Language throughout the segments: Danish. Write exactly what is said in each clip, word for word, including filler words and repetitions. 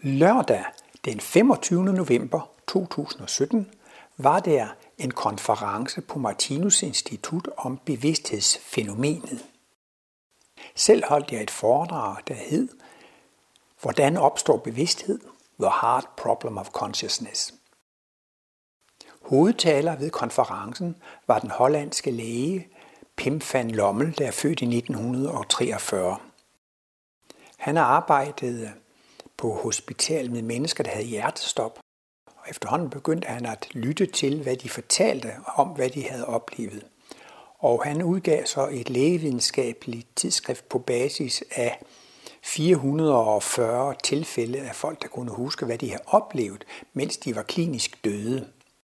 Lørdag den femogtyvende november to tusind og sytten var der en konference på Martinus Institut om bevidsthedsfænomenet. Selv holdt jeg et foredrag, der hed Hvordan opstår bevidsthed? The Hard Problem of Consciousness. Hovedtaler ved konferencen var den hollandske læge Pim van Lommel, der er født i nitten treogfyrre. Han har arbejdet på hospital med mennesker, der havde hjertestop, og efterhånden begyndte han at lytte til, hvad de fortalte om, hvad de havde oplevet. Og han udgav så et lægevidenskabeligt tidsskrift på basis af fire hundrede og fyrre tilfælde af folk, der kunne huske, hvad de havde oplevet, mens de var klinisk døde.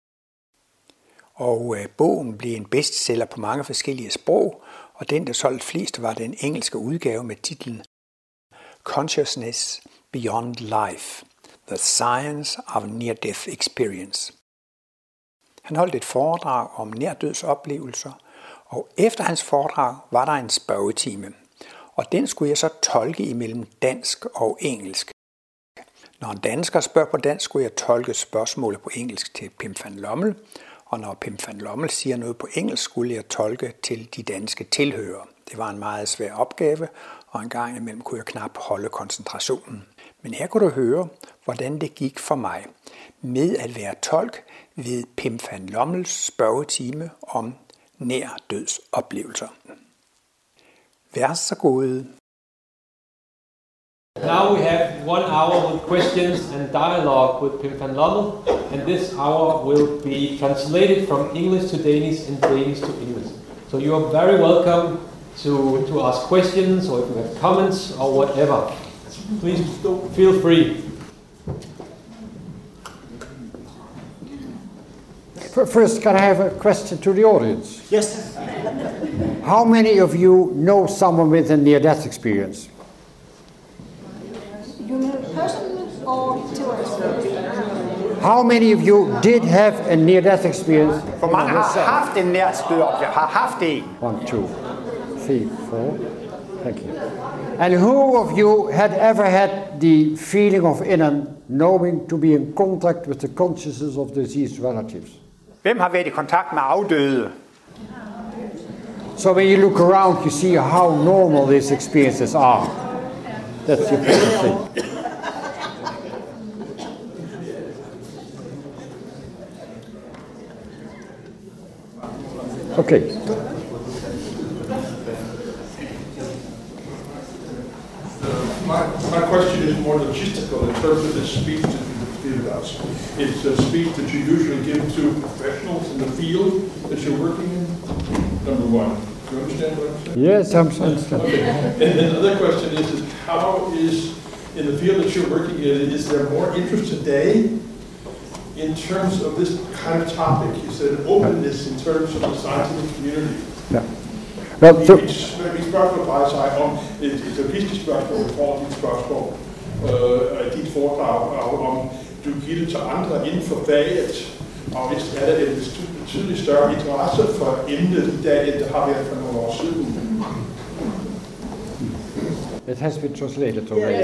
Og øh, bogen blev en bestseller på mange forskellige sprog, og den, der solgte flest, var den engelske udgave med titlen Consciousness Beyond Life, The Science of Near-Death Experience. Han holdt et foredrag om nærdødsoplevelser, og efter hans foredrag var der en spørgetime, og den skulle jeg så tolke imellem dansk og engelsk. Når en dansker spørger på dansk, skulle jeg tolke spørgsmålet på engelsk til Pim van Lommel, og når Pim van Lommel siger noget på engelsk, skulle jeg tolke til de danske tilhørere. Det var en meget svær opgave, og en gang imellem kunne jeg knap holde koncentrationen. Men her kunne du høre, hvordan det gik for mig med at være tolk ved Pim van Lommels spørgetime om nærdødsoplevelser. Vær så god. Now we have one hour with questions and dialogue with Pim van Lommel, and this hour will be translated from English to Danish and Danish to English. So you are very welcome to, to ask questions, or if you have comments or whatever. Please feel free. First, can I have a question to the audience? Yes. How many of you know someone with a near-death experience? You mean person or tourist? How many of you did have a near-death experience? Hvor mange har haft en nærdødsoplevelse? Har haft en? One, two, three, four. Thank you. And who of you had ever had the feeling of inner knowing to be in contact with the consciousness of deceased relatives? Hvem har været i kontakt med afdøde? So when you look around, you see how normal these experiences are. That's your first thing. Okay. My, my question is more logistical in terms of the speech that you give us. It's a speech that you usually give to professionals in the field that you're working in, number one. Do you understand what I'm saying? Yes, I'm understand. Okay. And then the other question is, is how is, in the field that you're working in, is there more interest today in terms of this kind of topic? You said openness in terms of the scientific community. Yeah. Well, Vi, so, vi, vi spørgsmål drejer sig om et, et logistisk spørgsmål i forhold til dit spørgsmål, øh, dit foredrag, om du giver det til andre inden for faget, og hvis er der en betydeligt større interesse for emnet i dag, end det har været for nogle år siden. it has been translated already.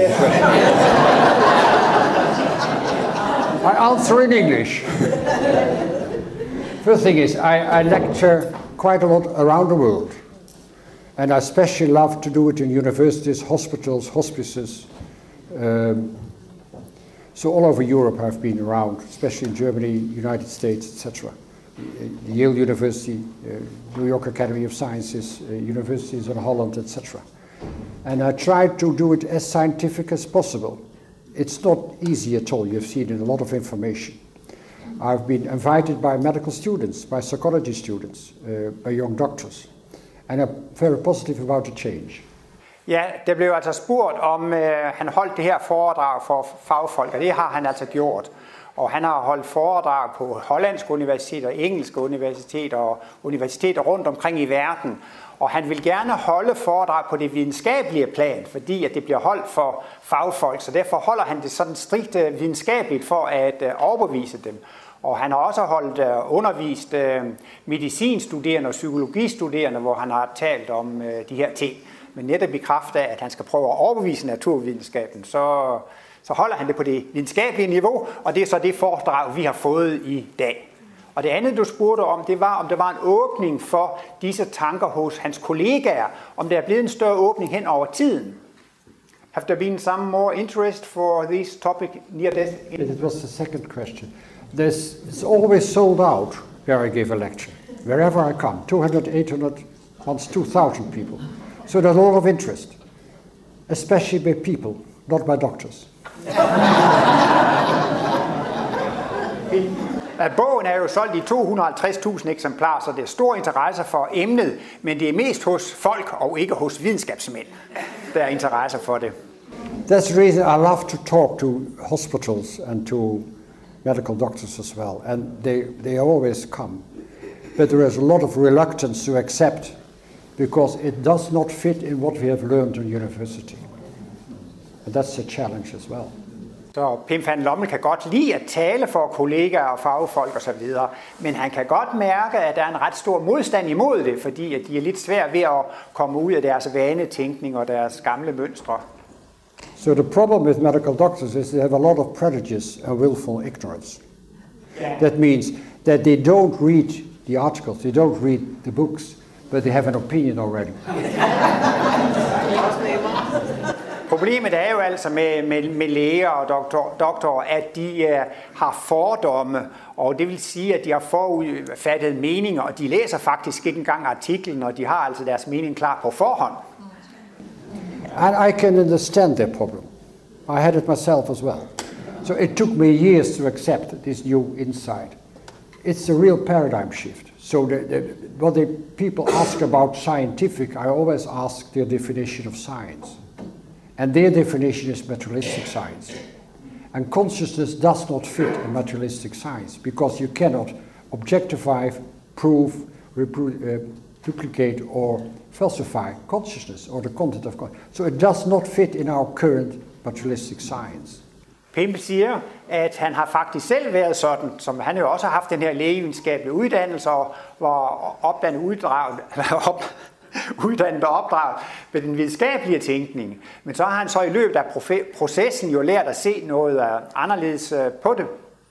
I answer in English. First thing is, I, I lecture quite a lot around the world. And I especially love to do it in universities, hospitals, hospices. Um, so all over Europe I've been around, especially in Germany, United States, et cetera. Yale University, uh, New York Academy of Sciences, uh, universities in Holland, et cetera. And I try to do it as scientific as possible. It's not easy at all. You've seen it, a lot of information. I've been invited by medical students, by psychology students, uh, by young doctors. And I'm very positive about the change. Ja, det blev altså spurgt, om øh, han holdt det her foredrag for fagfolk, og det har han altså gjort. Og han har holdt foredrag på hollandske universiteter, engelske universiteter og universiteter rundt omkring i verden. Og han vil gerne holde foredrag på det videnskabelige plan, fordi at det bliver holdt for fagfolk, så derfor holder han det sådan strikt videnskabeligt for at øh, overbevise dem. Og han har også holdt uh, undervist uh, medicinstuderende og psykologistuderende, hvor han har talt om uh, de her ting. Men netop i kraft af, at han skal prøve at overbevise naturvidenskaben, så, så holder han det på det videnskabelige niveau, og det er så det foredrag, vi har fået i dag. Og det andet, du spurgte om, det var, om der var en åbning for disse tanker hos hans kollegaer, om der er blevet en større åbning hen over tiden. Have there been some more interest for this topic near death? It was the second question. There's, it's always sold out where I give a lecture. Wherever I come, two hundred, eight hundred, once two thousand people. So there's a lot of interest, especially by people, not by doctors. Bogen er jo solgt i to hundrede og halvtreds tusind eksemplarer, så det er stor interesse for emnet, men det er mest hos folk og ikke hos videnskabsmænd, der er interesse for det. That's the reason I love to talk to hospitals and to medical doctors as well, and they, they always come. But there is a lot of reluctance to accept because it does not fit in what we have learned in university. And that's a challenge as well. Så Pim van Lommel kan godt lide at tale for kollegaer og fagfolk osv., men han kan godt mærke, at der er en ret stor modstand imod det, fordi at de er lidt svære ved at komme ud af deres vanetænkning og deres gamle mønstre. So the problem with medical doctors is they have a lot of prejudice and willful ignorance. Yeah. That means that they don't read the articles, they don't read the books, but they have an opinion already. Problemet er jo altså med, med, med læger og doktor, doktorer, at de uh, har fordomme, og det vil sige, at de har forudfattet meninger, og de læser faktisk ikke engang artiklen, og de har altså deres mening klar på forhånd. And I can understand their problem. I had it myself as well. So it took me years to accept this new insight. It's a real paradigm shift. So the, the, what the people ask about scientific, I always ask their definition of science. And their definition is materialistic science. And consciousness does not fit in materialistic science because you cannot objectify, prove, repro- uh, duplicate or falsify consciousness or the content of consciousness. So it does not fit in our current materialistic science. Pim siger, at han har faktisk selv været sådan, som han jo også har haft den her lægevidenskabelige uddannelse og var opdannet uddraget, op, uddannet og opdraget med den videnskabelige tænkning. Men så har han så i løbet af processen jo lært at se noget anderledes på det.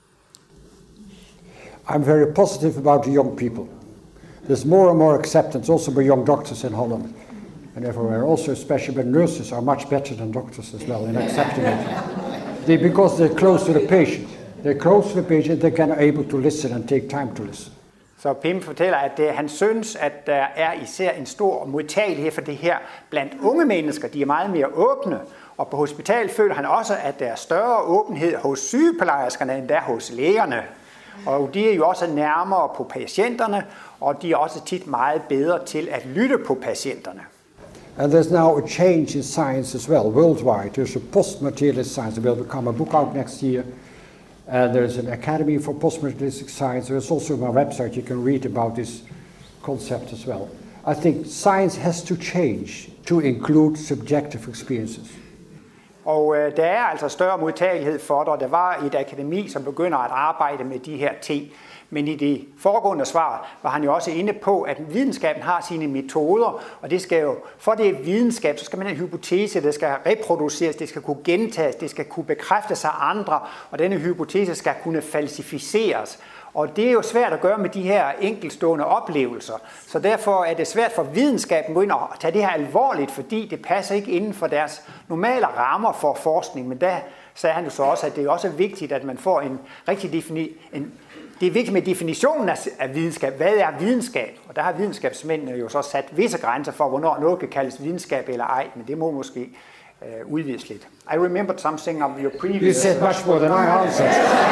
I'm very positive about the young people. There's more and more acceptance also by young doctors in Holland and everywhere. Also, especially but nurses are much better than doctors as well in accepting it. They, because they're close to the patient. They're close to the patient, they can able to listen and take time to listen. Så Pim fortæller, at det, han synes, at der er især en stor modtagelighed for det her blandt unge mennesker. De er meget mere åbne, og på hospital føler han også, at der er større åbenhed hos sygeplejerskerne end der hos lægerne. Og de er jo også nærmere på patienterne, og de er også tit meget bedre til at lytte på patienterne. And there's now a change in science as well, worldwide. There's a post-materialist science. There will become a book out next year. And there's an academy for post-materialistic science. There's also on my website you can read about this concept as well. I think science has to change to include subjective experiences. Og øh, der er altså større modtagelighed for det, og der var et akademi, som begynder at arbejde med de her ting. Men i det foregående svar var han jo også inde på, at videnskaben har sine metoder, og det skal jo, for det er videnskab, så skal man have en hypotese, det skal reproduceres, det skal kunne gentages, det skal kunne bekræftes af andre, og denne hypotese skal kunne falsificeres. Og det er jo svært at gøre med de her enkeltstående oplevelser. Så derfor er det svært for videnskaben at tage det her alvorligt, fordi det passer ikke inden for deres normale rammer for forskning. Men der sagde han jo så også, at det er også vigtigt, at man får en rigtig definition. Det er vigtigt med definitionen af videnskab. Hvad er videnskab? Og der har videnskabsmændene jo så sat visse grænser for, hvornår noget kan kaldes videnskab eller ej, men det må måske uh, udvides lidt. I remembered something of your previous... You said much more than I answered.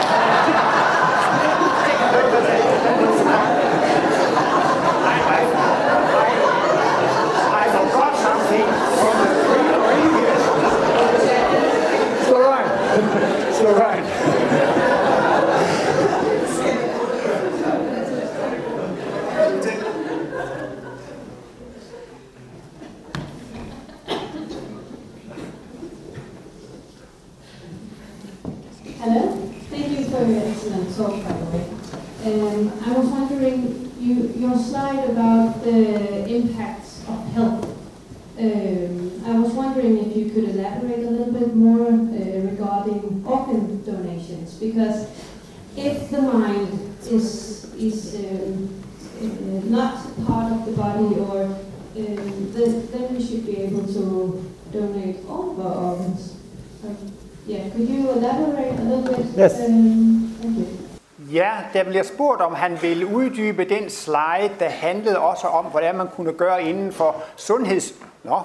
I forgot something from the previous... It's all right. It's all right. Hello, thank you for your excellent talk, by the way. Um, I was wondering, you, your slide about the impacts of health. Um, I was wondering if you could elaborate a little bit more uh, regarding because if the mind is is um, uh, not part of the body, or um, then, then we should be able to donate all of our organs. Um, yeah, could you elaborate a little bit? Yes. Um, thank you. Ja, der bliver spurgt, om han ville uddybe den slide, der handlede også om, hvordan man kunne gøre inden for sundheds... Nå.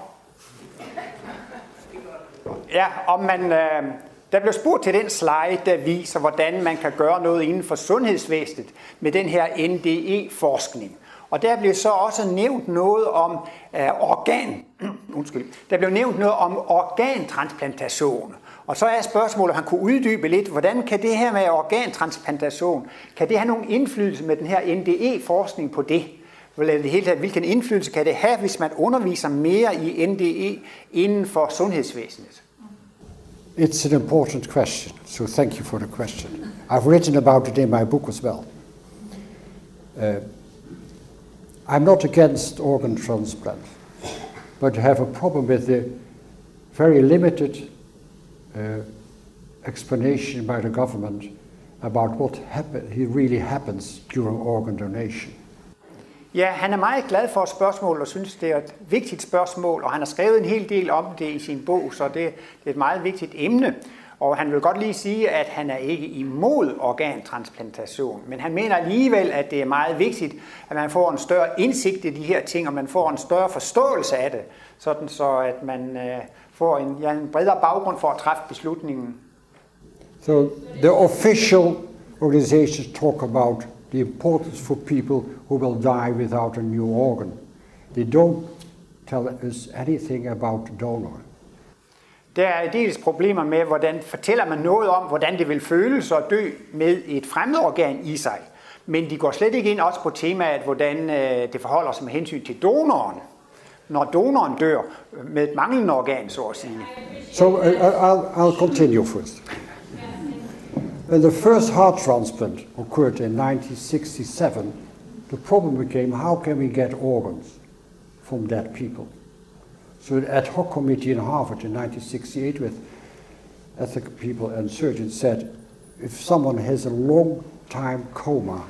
Ja, om man... Øh, der blev spurgt til den slide, der viser, hvordan man kan gøre noget inden for sundhedsvæsenet med den her N D E-forskning. Og der blev så også nævnt noget om øh, organ... Undskyld. Der blev nævnt noget om organtransplantation. Og så er spørgsmålet, om han kunne uddybe lidt, hvordan kan det her med organtransplantation, kan det have nogen indflydelse med den her N D E-forskning på det? Hvilken indflydelse kan det have, hvis man underviser mere i N D E inden for sundhedsvæsenet? It's an important question, so thank you for the question. I've written about it in my book as well. Uh, I'm not against organ transplant, but I have a problem with the very limited uh, explanation by the government about what happen, really happens during organ donation. Ja, han er meget glad for spørgsmålet og synes, det er et vigtigt spørgsmål, og han har skrevet en hel del om det i sin bog, så det, det er et meget vigtigt emne. Og han vil godt lige sige, at han er ikke imod organtransplantation, men han mener alligevel, at det er meget vigtigt, at man får en større indsigt i de her ting, og man får en større forståelse af det, sådan så at man øh, får en, ja, en bredere baggrund for at træffe beslutningen. So the official organizations talk about the importance for people who will die without a new organ. They don't tell us anything about donor. Der er dels problemer med, hvordan fortæller man noget om, hvordan det vil føles at dø med et fremmedorgan i sig. Men de går slet ikke ind også på temaet, hvordan det forholder sig med hensyn til donoren, når donoren dør med et manglende organ, så at sige. So uh, I'll, I'll continue first. When the first heart transplant occurred in nineteen sixty-seven, the problem became, how can we get organs from dead people? So an ad hoc committee in Harvard in nineteen sixty-eight with ethical people and surgeons said, if someone has a long time coma,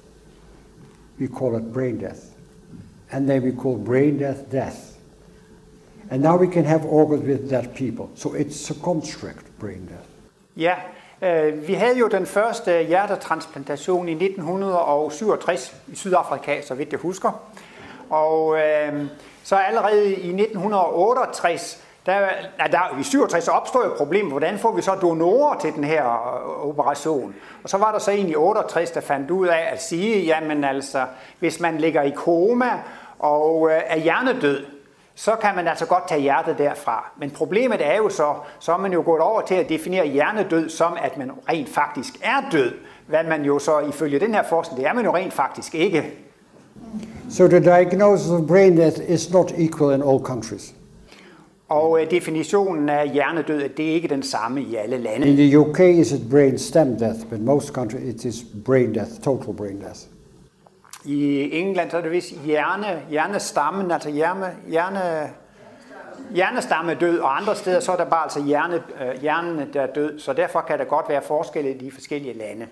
we call it brain death. And then we call brain death death. And now we can have organs with dead people. So it's a construct, brain death. Ja, øh, vi havde jo den første hjertetransplantation i nitten syvogtres i Sydafrika, så vidt jeg husker. Og øh, så allerede i nitten otteogtres, der, der, i syvogtres opstod jo problemet, hvordan får vi så donorer til den her operation? Og så var der så en i otteogtres, der fandt ud af at sige, jamen altså, hvis man ligger i koma og øh, er hjernedød, så kan man altså godt tage hjertet derfra. Men problemet er jo så, så er man jo gået over til at definere hjernedød som, at man rent faktisk er død. Hvad man jo så ifølge den her forskning, det er man jo rent faktisk ikke. So the diagnosis of brain death is not equal in all countries. Og øh, definitionen af hjernedød, det er ikke den samme i alle lande. In the U K is it brain stem death, but most countries it is brain death, total brain death. I England så er det vist hjerne, hjernestammen, altså hjerne, hjerne, hjernestamme død, og andre steder så er der bare altså hjerne, øh, hjernen, der er død. Så derfor kan der godt være forskelle i de forskellige lande.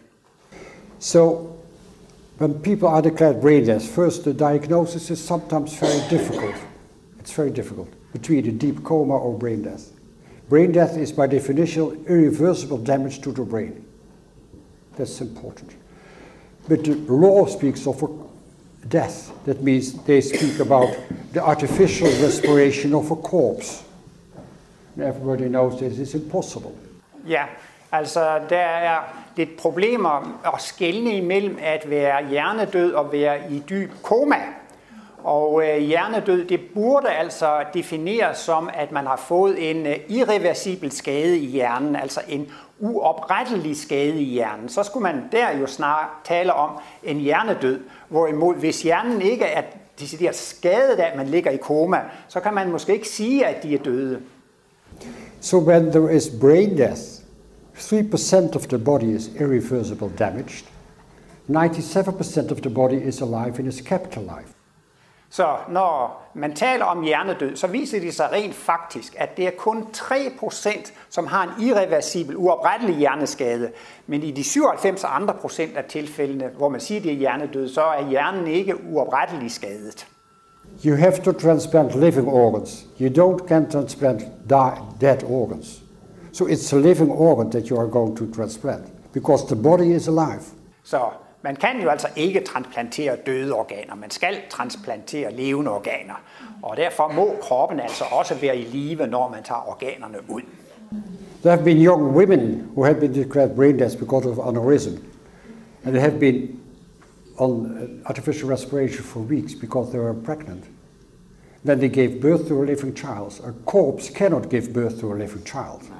So when people are declared brain death, first the diagnosis is sometimes very difficult. It's very difficult between a deep coma or brain death. Brain death is by definition irreversible damage to the brain. That's important. But the law speaks of a death. That means they speak about the artificial respiration of a corpse. And everybody knows this is impossible. Ja, altså der er lidt problemer at skelne imellem at være hjernedød og være i dyb koma. Og øh, hjernedød, det burde altså defineres som, at man har fået en øh, irreversibel skade i hjernen, altså en uoprettelig skade i hjernen. Så skulle man der jo snart tale om en hjernedød. Hvorimod, hvis hjernen ikke er decideret skadet af, at man ligger i koma, så kan man måske ikke sige, at de er døde. So when there is brain death, three percent of the body is irreversible damaged. ninety-seven percent of the body is alive and is kept alive. Så når man taler om hjernedød, så viser det sig rent faktisk, at det er kun tre procent, som har en irreversibel, uoprettelig hjerneskade. Men i de syvoghalvfems andre procent af tilfældene, hvor man siger, det er hjernedød, så er hjernen ikke uopretteligt skadet. You have to transplant living organs. You don't can transplant dead organs. So it's a living organ that you are going to transplant, because the body is alive. Så man kan jo altså ikke transplantere døde organer, man skal transplantere levende organer. Og derfor må kroppen altså også være i live, når man tager organerne ud. There have been young women who have been declared brain dead because of aneurysm. And they have been on artificial respiration for weeks because they were pregnant. Then they gave birth to a living child. A corpse cannot give birth to a living child.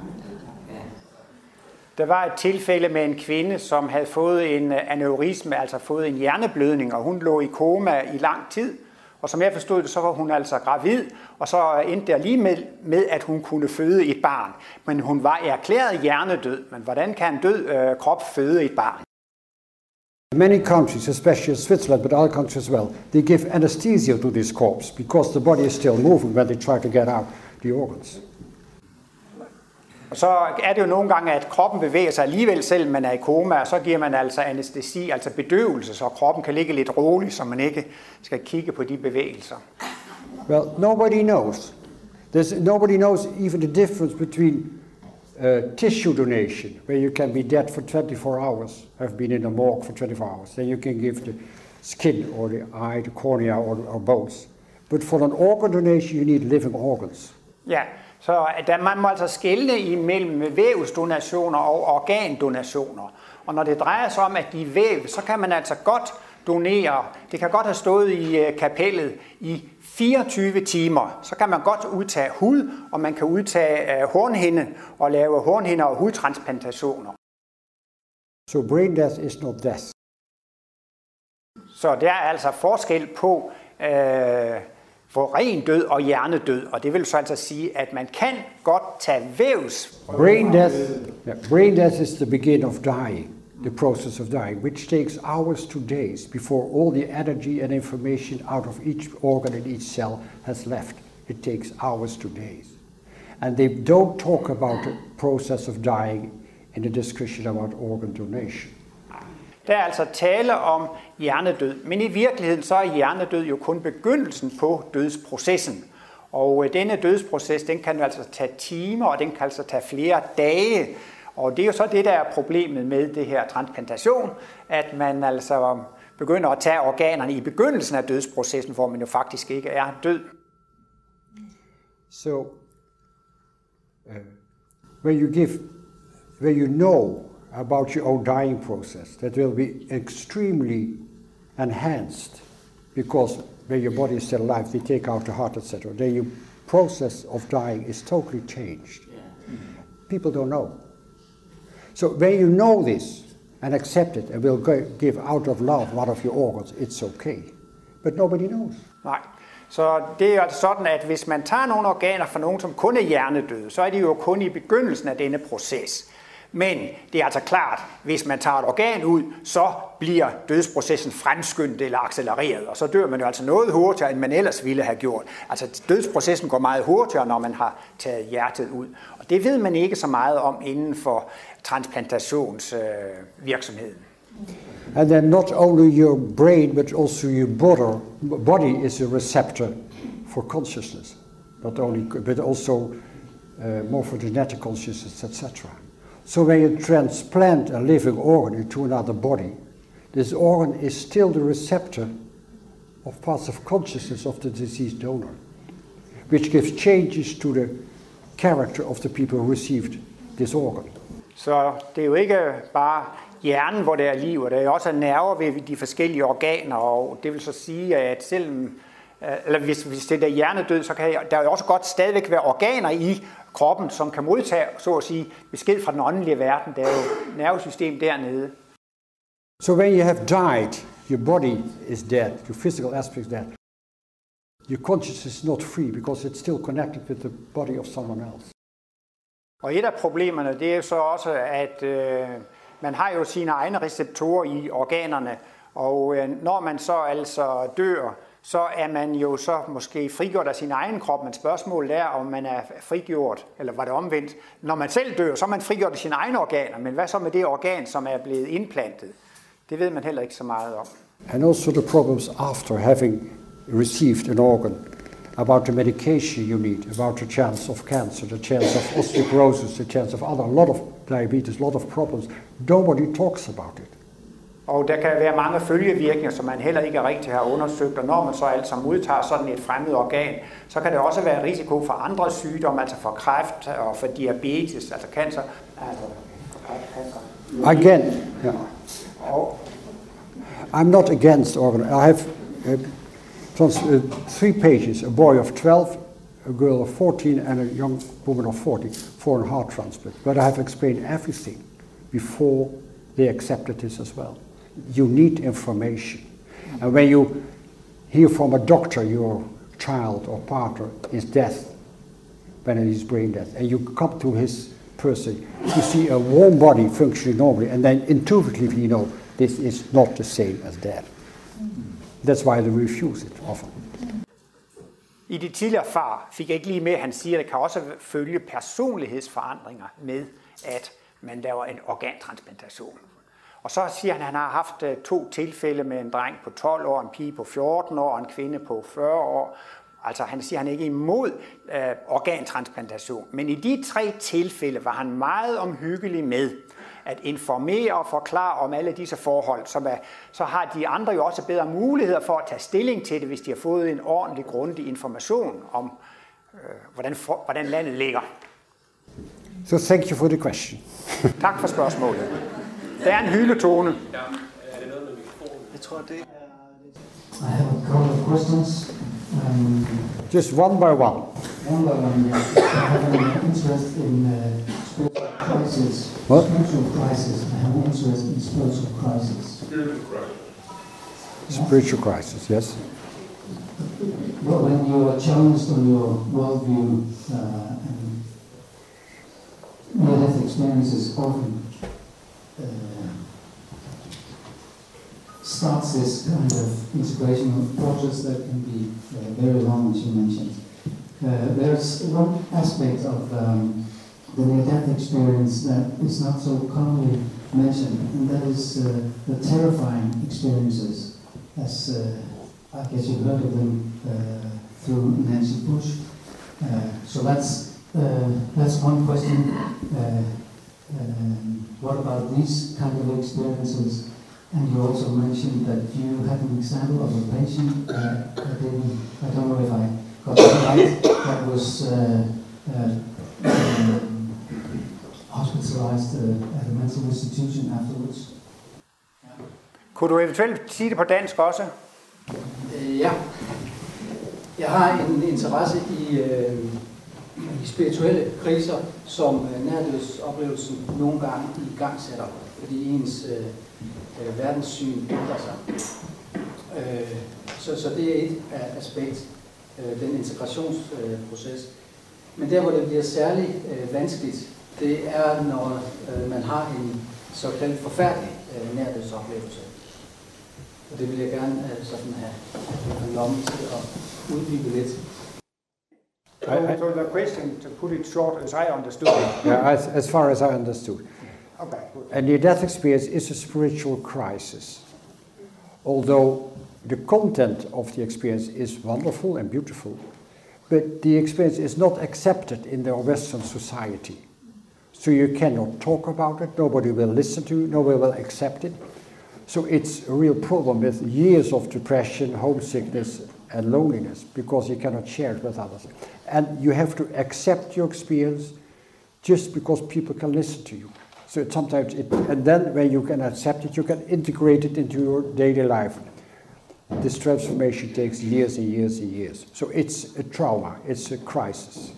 Der var et tilfælde med en kvinde, som havde fået en aneurisme, altså fået en hjerneblødning, og hun lå i koma i lang tid. Og som jeg forstod det, så var hun altså gravid, og så endte der lige med, med at hun kunne føde et barn. Men hun var erklæret hjernedød. Men hvordan kan en død øh, krop føde et barn? Many countries, especially Switzerland, but other countries as well, they give anesthesia to this corpse because the body is still moving when they try to get out the organs. Og så er det jo nogle gange, at kroppen bevæger sig alligevel, selvom man er i koma, og så giver man altså anæstesi, altså bedøvelse, så kroppen kan ligge lidt rolig, så man ikke skal kigge på de bevægelser. Well, nobody knows. There's, nobody knows even the difference between uh, tissue donation, where you can be dead for twenty-four hours, have been in a morgue for twenty-four hours, then you can give the skin or the eye, the cornea or, or bones. But for an organ donation, you need living organs. Ja, så der, man må altså skelne imellem vævsdonationer og organdonationer. Og når det drejer sig om, at de er væv, så kan man altså godt donere. Det kan godt have stået i kapellet i fireogtyve timer. Så kan man godt udtage hud, og man kan udtage hornhinde og lave hornhinder og hudtransplantationer. So brain death is not death. Så der er altså forskel på øh, for ren død og hjernedød, og det vil så altså sige, at man kan godt tage vævs. Brain death, yeah, brain death is the beginning of dying, the process of dying, which takes hours to days before all the energy and information out of each organ and each cell has left. It takes hours to days. And they don't talk about the process of dying in the discussion about organ donation. Der er altså tale om hjernedød, men i virkeligheden så er hjernedød jo kun begyndelsen på dødsprocessen. Og denne dødsproces, den kan jo altså tage timer, og den kan altså tage flere dage. Og det er jo så det, der er problemet med det her transplantation, at man altså begynder at tage organerne i begyndelsen af dødsprocessen, hvor man jo faktisk ikke er død. So, uh, when you give, when you know about your own dying process, that will be extremely enhanced, because when your body is still alive, they take out the heart, et cetera. Then your process of dying is totally changed. People don't know. So when you know this and accept it and will give out of love one of your organs, it's okay. But nobody knows. Nej. Så det er altså sådan, at hvis man tager nogle organer fra nogen, som kun er hjernedøde, så er de jo kun i begyndelsen af denne proces. Men det er altså klart, hvis man tager et organ ud, så bliver dødsprocessen fremskyndet eller accelereret, og så dør man jo altså noget hurtigere, end man ellers ville have gjort. Altså dødsprocessen går meget hurtigere, når man har taget hjertet ud. Og det ved man ikke så meget om inden for transplantationsvirksomheden. Uh, And then not only your brain, but also your body, body is a receptor for consciousness. Not only, but also uh, morphogenetic consciousness, et cetera. So when you transplant a living organ into another body, this organ is still the receptor of parts of consciousness of the deceased donor, which gives changes to the character of the people who received this organ. Så det er jo ikke bare hjernen, hvor der er liv, og der er også nerver ved de forskellige organer, og det vil så sige, at selvom, eller hvis, hvis det er hjernedød, så kan der jo også godt stadigvæk være organer i kroppen, som kan modtage, så at sige, besked fra den åndelige verden. Der er jo nervesystem dernede. So when you have died, your body is dead, your physical aspect is dead. Your consciousness is not free because it's still connected with the body of someone else. Og et af problemerne, det er jo så også, at øh, man har jo sine egne receptorer i organerne, og øh, når man så altså dør, så er man jo så måske frigjort af sin egen krop, men spørgsmålet er, om man er frigjort, eller var det omvendt. Når man selv dør, så er man frigjort af sine egne organer, men hvad så med det organ, som er blevet indplantet? Det ved man heller ikke så meget om. And also the problems after having received an organ, about the medication you need, about the chance of cancer, the chance of osteoporosis, the chance of other, a lot of diabetes, a lot of problems. Nobody talks about it. Og der kan være mange følgevirkninger, som man heller ikke rigtig har undersøgt, og når man så altså modtager sådan et fremmed organ, så kan det også være risiko for andre sygdomme, altså for kræft og for diabetes, altså cancer. Altså cancer. Again, yeah. I'm not against organ. I have uh, trans- uh, three pages, a boy of twelve, a girl of fourteen, and a young woman of forty for a heart transplant. But I have explained everything before they accepted this as well. You need information. And when you hear from a doctor your child or partner is dead, when he's brain dead, and you come to his person, you see a warm body functioning normally, and then intuitively you know this is not the same as dead. That's why they refuse it often. I det tidligere far fik jeg ikke lige med, at han siger, at det kan også følge personlighedsforandringer med, at man laver en organtransplantation. Og så siger han, at han har haft to tilfælde med en dreng på tolv år, en pige på fjorten år og en kvinde på fyrre år. Altså han siger, at han ikke er imod øh, organtransplantation. Men i de tre tilfælde var han meget omhyggelig med at informere og forklare om alle disse forhold. Som er, så har de andre jo også bedre muligheder for at tage stilling til det, hvis de har fået en ordentlig, grundig information om, øh, hvordan, for, hvordan landet ligger. So thank you for the question. Tak for spørgsmålet. Der er en hyletone. Jeg tror, det er... I have a couple of questions. Um, Just one by one. One by one, yes. I have an interest in uh, spiritual crisis. What? Spiritual crisis. I have an interest in spiritual crisis. Spiritual crisis. Yeah? Spiritual crisis, yes. Well, when you are challenged on your worldview uh, and near-death experiences often uh, starts this kind of integration process that can be uh, very long, as you mentioned. Uh, there's one aspect of um, the near-death experience that is not so commonly mentioned, and that is uh, the terrifying experiences, as uh, I guess you've heard of them uh, through Nancy Bush. Uh, so that's uh, that's one question. Uh, um, what about these kind of experiences? And you also mentioned that you had an example of a patient. Uh, I didn't. I don't know if I got that right. That was uh, uh, um, hospitalized uh, at a mental institution afterwards. Kunne du eventuelt sige det på dansk også? Øh, ja. Jeg har en interesse i, øh, i spirituelle kriser, som øh, nærdødsoplevelsen nogle gange i gang sætter, fordi ens øh, øh, verdenssyn ændrer sig. Øh, så, så det er et aspekt, øh, den integrationsproces. Øh, Men der, hvor det bliver særlig øh, vanskeligt, det er, når øh, man har en såkaldt forfærdelig øh, nærdødsoplevelse. Og det vil jeg gerne uh, sådan have en lomme til at uddybe lidt. So, so the question, to put it short, as I understood it. Yeah, as, as far as I understood. Okay, good. A near-death experience is a spiritual crisis. Although the content of the experience is wonderful and beautiful, but the experience is not accepted in the Western society. So you cannot talk about it, nobody will listen to you, nobody will accept it. So it's a real problem with years of depression, homesickness, and loneliness because you cannot share it with others. And you have to accept your experience just because people can listen to you. So it sometimes, it, and then when you can accept it, you can integrate it into your daily life. This transformation takes years and years and years. So it's a trauma, it's a crisis.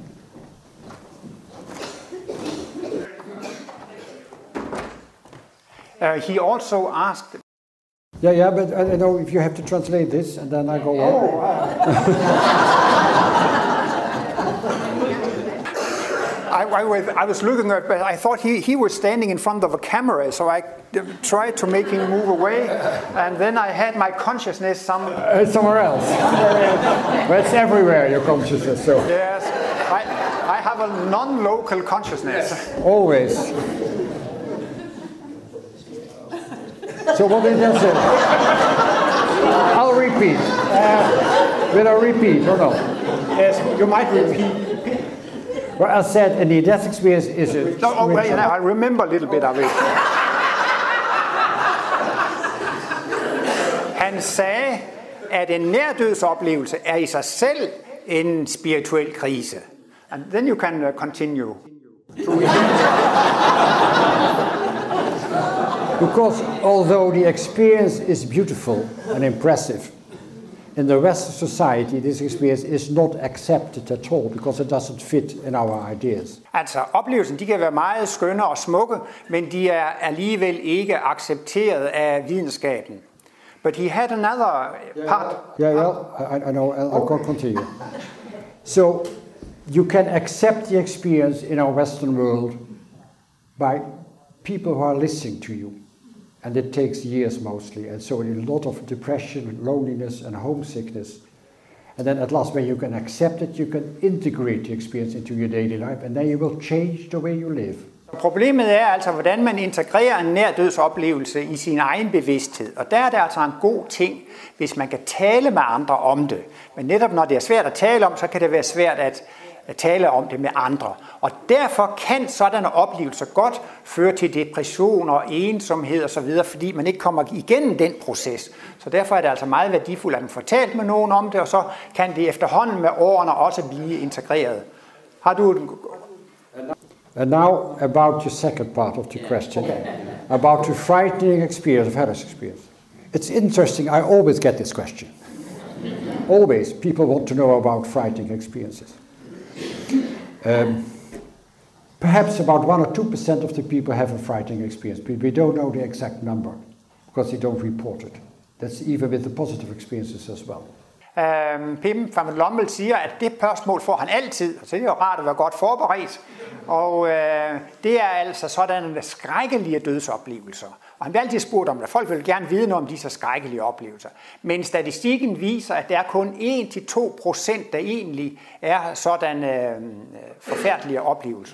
Uh, he also asked... Yeah, yeah, but I don't know if you have to translate this, and then I go on. Oh, uh, I, I, was, I was looking at, but I thought he, he was standing in front of a camera, so I tried to make him move away, and then I had my consciousness some... Uh, somewhere else. But it's everywhere, your consciousness. So. Yes, I, I have a non-local consciousness. Always. So what did I say? I'll repeat. Uh, will I repeat or no? Yes, you might repeat. Well, I said a near-death experience is a... No, oh, wait, I remember a little bit of it. Han sagde, at en nærdødsoplevelse er i sig selv en spirituel krise. And then you can uh, continue. Because although the experience is beautiful and impressive, in the Western society, this experience is not accepted at all because it doesn't fit in our ideas. Altså, oplevelsen, de kan være meget skønne og smukke, men de er alligevel ikke accepteret af videnskaben. But he had another part. Yeah, well, I, I know, I'll, I'll go continue. So, you can accept the experience in our Western world by people who are listening to you. And it takes years mostly, and so a lot of depression, loneliness, and homesickness. And then at last, when you can accept it, you can integrate the experience into your daily life, and then you will change the way you live. Problemet er altså, hvordan man integrerer en nærdødsoplevelse i sin egen bevidsthed. Og der er det altså en god ting, hvis man kan tale med andre om det. Men netop når det er svært at tale om, så kan det være svært at at tale om det med andre. Og derfor kan sådanne oplevelser godt føre til depression og ensomhed osv., fordi man ikke kommer igennem den proces. Så derfor er det altså meget værdifuldt, at man får talt med nogen om det, og så kan det efterhånden med årene også blive integreret. Har du et... And now about your second part of the question, about the frightening experience of Harris experience. It's interesting, I always get this question. Always, people want to know about frightening experiences. Um, perhaps about one or two percent of the people have a frightening experience, but we don't know the exact number because they don't report it. That's even with the positive experiences as well. Um, Pim van Lommel siger, at det spørgsmål får han altid, så det er jo rart at være godt forberedt. Og uh, det er altså sådan skrækkelige dødsoplevelser. Og han bliver altid spurgt om det. Folk vil gerne vide noget om disse skrækkelige oplevelser. Men statistikken viser, at der er kun en til to procent, der egentlig er sådan uh, forfærdelige oplevelser.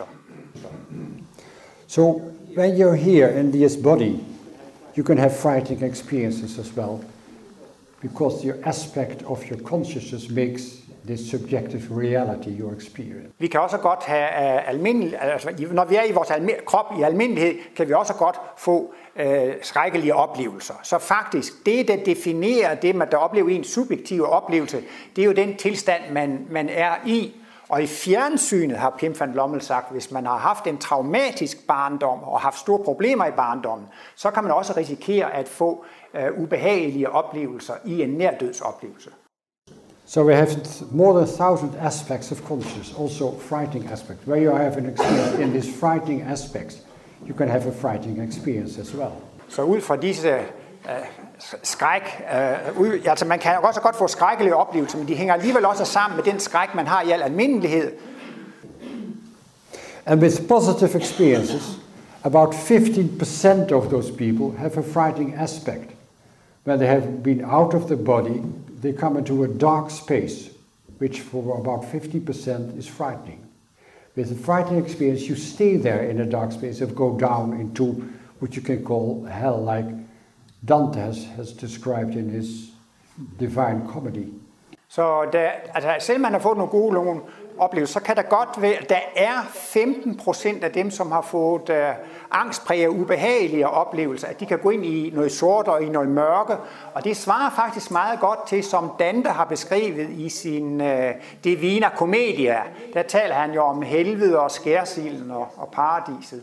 So when you're here in this body, you can have frightening experiences as well. Because your aspect of your consciousness makes this subjective reality your experience. Vi kan også godt have uh, almindelig, altså, når vi er i vores almi- krop i almindelighed, kan vi også godt få uh, skrækkelige oplevelser. Så faktisk, det der definerer det, man der oplever en subjektiv oplevelse, det er jo den tilstand, man, man er i. Og i fjernsynet har Pim van Lommel sagt, hvis man har haft en traumatisk barndom og haft store problemer i barndommen, så kan man også risikere at få uh, ubehagelige oplevelser i en nærdødsoplevelse. So we have more than a thousand aspects of consciousness, also frightening aspects. Where you have an experience in these frightening aspects, you can have a frightening experience as well. Så ud fra disse uh, skræk, uh, ud, altså man kan også godt få skrækkelige oplevelser, men de hænger alligevel også sammen med den skræk, man har i al almindelighed. And with positive experiences, about fifteen percent of those people have a frightening aspect. When they have been out of the body, they come into a dark space, which for about fifty percent is frightening. With a frightening experience, you stay there in a dark space and go down into what you can call hell, like Dante has, has described in his Divine Comedy. Så der, altså, selvom man har fået nogle gode nogle oplevelser, så kan der godt være, der er femten procent af dem, som har fået uh, angstprægede, ubehagelige oplevelser, at de kan gå ind i noget sort og i noget mørke, og det svarer faktisk meget godt til, som Dante har beskrevet i sin uh, Divina Commedia. Der taler han jo om helvede og skærsilden og, og paradiset.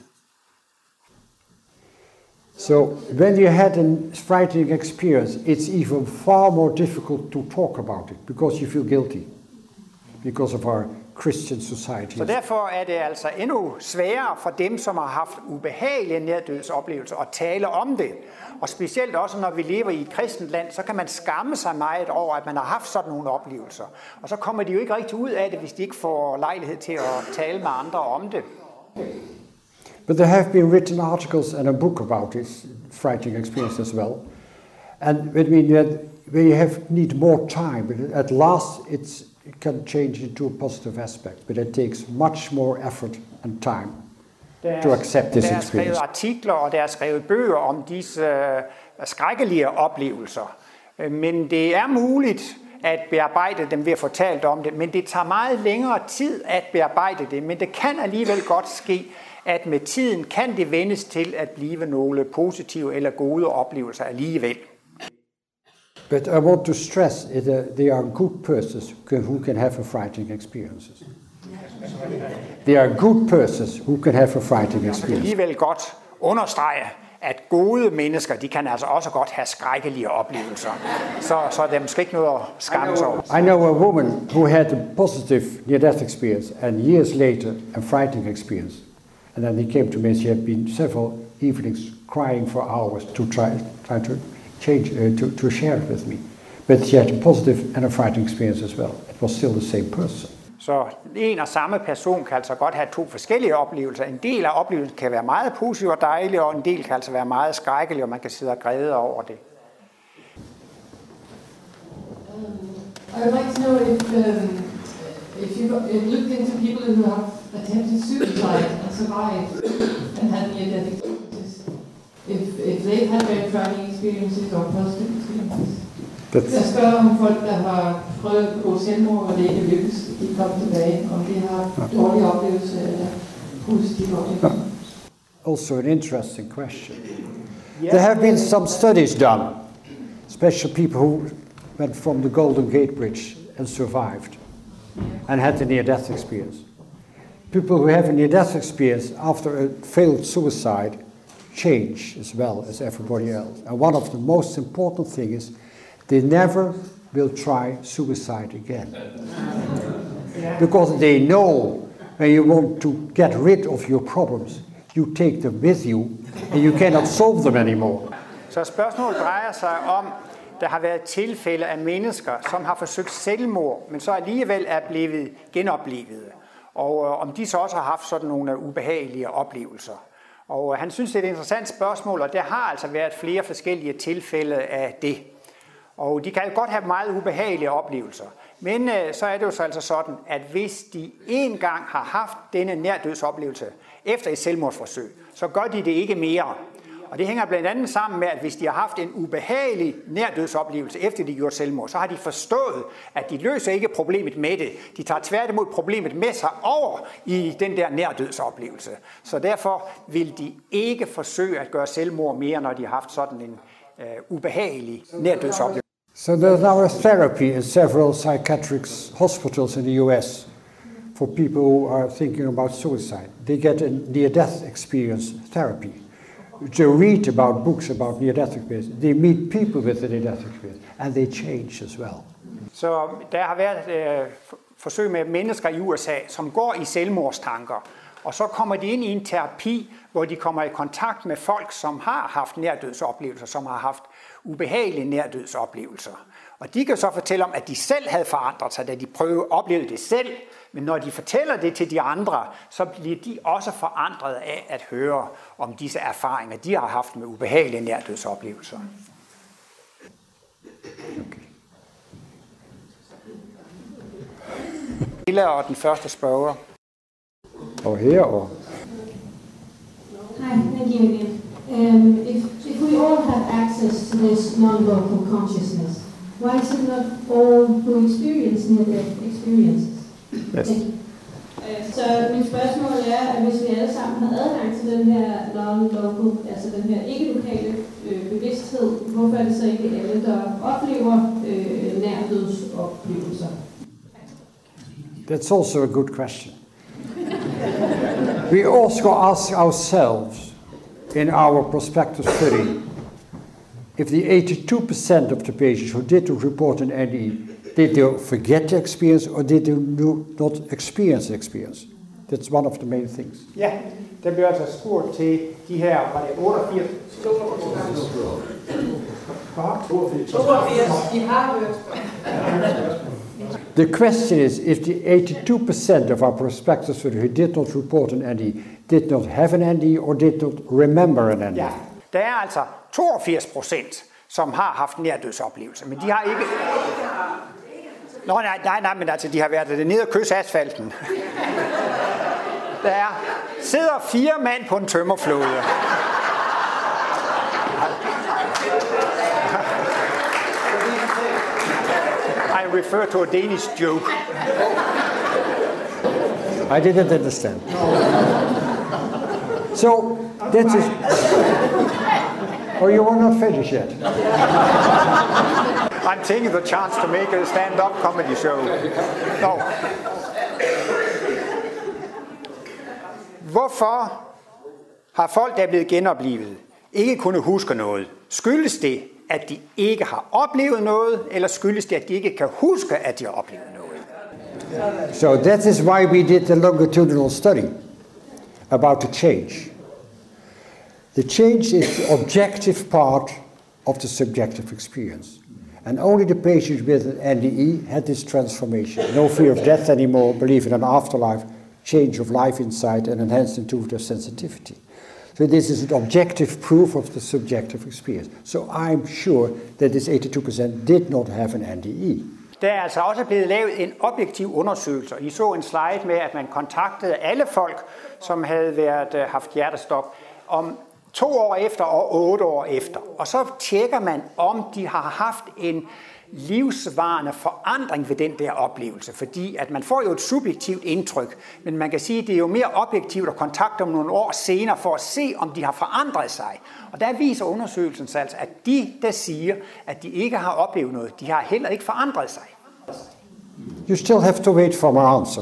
So when you had a frightening experience, it's even far more difficult to talk about it because you feel guilty because of our Christian society. Så derfor er det altså endnu sværere for dem, som har haft ubehagelige nærdødsoplevelser, at tale om det. Og specielt også, når vi lever i et kristent land, så kan man skamme sig meget over, at man har haft sådan nogle oplevelser. Og så kommer de jo ikke rigtig ud af det, hvis de ikke får lejlighed til at tale med andre om det. But there have been written articles and a book about this frightening experience as well. And it means that we have need more time, but at last it's, it can change into a positive aspect, but it takes much more effort and time der, to accept this der er experience. skrevet artikler, og der er skrevet bøger om disse uh, skrækkelige oplevelser. Men det er muligt at bearbejde dem ved at fortælle om det, men det tager meget længere tid at bearbejde det, men det kan alligevel godt ske, at med tiden kan det vendes til at blive nogle positive eller gode oplevelser alligevel. But I want to stress that they are good persons who can have a frightening experiences. They are good persons who can have a frightening experience. Alligevel godt understrege, at gode mennesker, de kan altså også godt have skrækkelige oplevelser. Så, så er det måske ikke noget at skamme sig over. I know a woman who had a positive near-death experience and years later a frightening experience. And then he came to me and she had been several evenings crying for hours to try, try to change, uh, to, to share it with me. But she had a positive and a frightening experience as well. It was still the same person. Så en og samme person kan altså godt have to forskellige oplevelser. En del af oplevelsen kan være meget positiv og dejlig, og en del kan altså være meget skrækkelig, og man kan sidde og græde over det. Um, I would like to know if, um, if you looked into people who have attempted suicide and survived and had near-death experiences, if, if they've had very frightening experiences or positive experiences. Jeg spørger om folk, der har prøvet at gå selvmord, og det ikke lykkes, de kommer tilbage, om de har dårlige oplevelser eller positive oplevelser. Also an interesting question. There have been some studies done, especially people who went from the Golden Gate Bridge and survived and had a near-death experience. People who have a near-death experience after a failed suicide change as well as everybody else. And one of the most important things is they never will try suicide again. Because they know when you want to get rid of your problems, you take them with you and you cannot solve them anymore. Så spørgsmålet drejer sig om, der har været tilfælde af mennesker, som har forsøgt selvmord, men så alligevel er blevet genoplevet. Og om de så også har haft sådan nogle ubehagelige oplevelser. Og han synes, det er et interessant spørgsmål, og der har altså været flere forskellige tilfælde af det. Og de kan jo godt have meget ubehagelige oplevelser. Men øh, så er det jo så altså sådan, at hvis de en gang har haft denne nærdødsoplevelse efter et selvmordsforsøg, så gør de det ikke mere. Og det hænger blandt andet sammen med, at hvis de har haft en ubehagelig nærdødsoplevelse efter de gjort selvmord, så har de forstået, at de løser ikke problemet med det. De tager tværtimod problemet med sig over i den der nærdødsoplevelse. Så derfor vil de ikke forsøge at gøre selvmord mere, når de har haft sådan en uh, ubehagelig nærdødsoplevelse. So there's now a therapy in several psychiatric hospitals in the U S for people who are thinking about suicide. They get a near-death experience therapy. They read about books about near-death experience. They meet people with a near-death experience, and they change as well. Så der har været øh, forsøg med mennesker i U S A, som går i selvmordstanker, og så kommer de ind i en terapi, hvor de kommer i kontakt med folk, som har haft nærdødsoplevelser, som har haft ubehagelige nærdødsoplevelser. Og de kan så fortælle om, at de selv havde forandret sig, da de prøvede oplevede det selv, men når de fortæller det til de andre, så bliver de også forandret af at høre om disse erfaringer, de har haft med ubehagelige nærdødsoplevelser. Lille og den første spørger. Og her og... Hi, thank you again. Um, if, if we all have access to this non-local consciousness, why is it not all who experience near-death experiences? Yes. Så mit spørgsmål er, at hvis vi alle sammen har adgang til den her non-local, altså den her ikke-lokale øh, bevidsthed, hvorfor er det så ikke alle, der oplever øh, nærdødsoplevelser? That's also a good question. We also ask ourselves in our prospective study if the eighty-two percent of the patients who did report an N E Did they forget the experience, or did they not experience the experience? That's one of the main things. Ja, der blev altså spurgt til de her, var det otteogfirs? The question is, if the eighty-two percent of our prospectors who did not report an N D E did not have an N D E or did not remember an N D E? Ja, der er altså toogfirs procent, som har haft nærdødsoplevelser, men de har ikke... Nå, nej, nej, nej, men altså, de har været nede og kysse asfalten. Der sidder fire mand på en tømmerflåde. I refer to a Danish joke. I didn't understand. So, that is... Oh, you were not finished yet. I'm taking the chance to make a stand-up comedy show. No. Hvorfor har folk, der er blevet genoplevet, ikke kunne huske noget? Skyldes det, at de ikke har oplevet noget, eller skyldes det, at de ikke kan huske, at de har oplevet noget? So that is why we did the longitudinal study about the change. The change is the objective part of the subjective experience. And only the patients with an N D E had this transformation. No fear of death anymore, believe in an afterlife, change of life insight, and enhanced intuitive sensitivity. So this is an objective proof of the subjective experience. So I'm sure that this eighty-two percent did not have an N D E. Der er altså også blevet lavet en objektiv undersøgelse. I så en slide med, at man kontaktede alle folk, som havde været, haft hjertestop, om to år efter og otte år efter. Og så tjekker man, om de har haft en livsvarende forandring ved den der oplevelse. Fordi at man får jo et subjektivt indtryk, men man kan sige, at det er jo mere objektivt at kontakte dem nogle år senere for at se, om de har forandret sig. Og der viser undersøgelsen altså, at de, der siger, at de ikke har oplevet noget, de har heller ikke forandret sig. You still have to wait for my answer.